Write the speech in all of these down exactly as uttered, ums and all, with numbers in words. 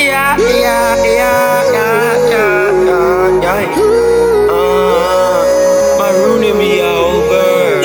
yeah, yeah, yeah, yeah, yeah, yeah. Uh, Maroon me over.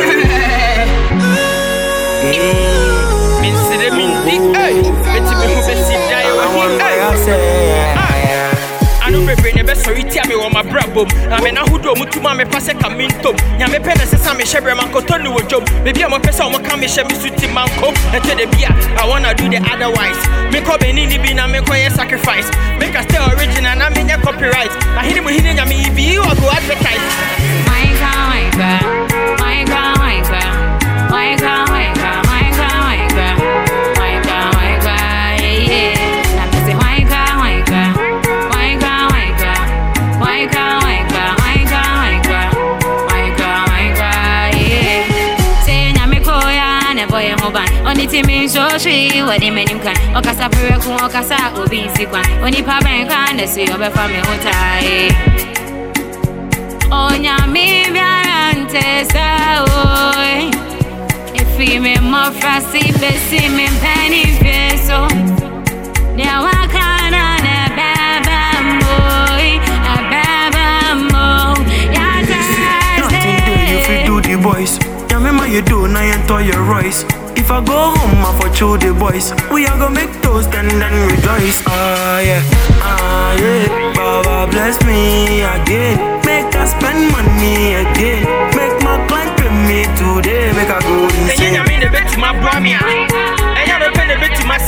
Me see them in the eye. Let me who be sit die with him. I say, I know baby never sorry tell me what my brabo. I mean I who do mutu ma me pass a caminto. Ya me pena se sa me shebe man ko tonu wo job. Baby am pesa o ka me she me suti man ko. And to the beer I wanna do the otherwise. Me ko be ni ni bi na me ko ye sacrifice. Make us stay original na me nya copyright. Na hini mo hini nya me bi you go advertise. My God, my God, my God, my God, my God, my God, my God, my God, my God, my God, yeah. Now me say my God, my God, my God, my God, my God, my God, my God, my God, my God, my God, yeah. Say na me koya ne boy mo ban. Oni ti me so sweet, what the menim kan. Okasa pere ku okasa obi nsikwan. Oni pa ben kan ne si obefa me hotai. Onya mi biarante sa oi. If we me more frasi besi me penny peso. Nya wakana ne baba moi, a baba mo. Ya nothing do you fi do the boys. Yeah, remember you do now you enter your Royce. If I go home, I for show the boys. We are gonna make toast and then rejoice. Ah yeah, ah yeah. Baba bless me again. Make us spend money again. Make my client pay me today. Make I go insane. And you mean the bet to my bramia. And you pay the bet to my